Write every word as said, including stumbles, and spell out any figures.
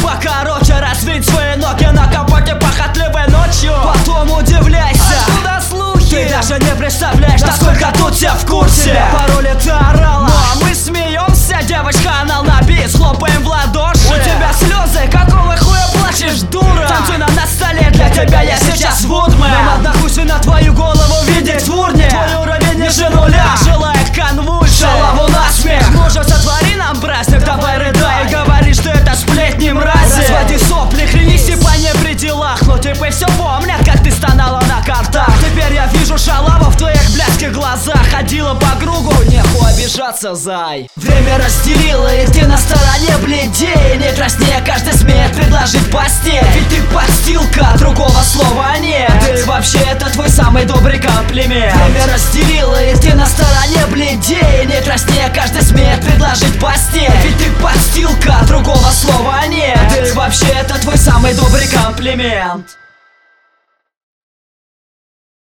покороче, развить свои ноги на капоте похотливой ночью. Потом удивляйся, откуда слухи? Ты даже не представляешь, насколько тут все в курсе. Пароли ты орала, ну а мы смеемся. Девочка, анал на бис, хлопаем в ладоши. У тебя слезы, какого хуя плачешь, дура? Танцуй нам на столе, для тебя я сейчас вудмен. Нам однохуйся на твою голову видеть в урне. Твой уровень ниже нуля, желает конвульсии, шалаву насмех. Ну же, сотвори нам праздник, давай рыдай и говори, что это сплетни мрази. Разводи сопли, хренись типа не при делах. Но типа все помнят, как ты стонала на картах. Теперь я вижу шалаву в твоих блядских глазах. Ходила по кругу, нехуй обижаться, зай. Время разделило, и ты на стороне бледей. Не краснее, каждый смеет предложить постель. Ведь ты подстилка, другого слова нет. Ты вообще это твой самый добрый комплимент. Время разделило, и ты на стороне бледей. Не краснее, каждый смеет предложить постель. Ведь ты подстилка, другого слова нет. Ты вообще это твой самый добрый комплимент.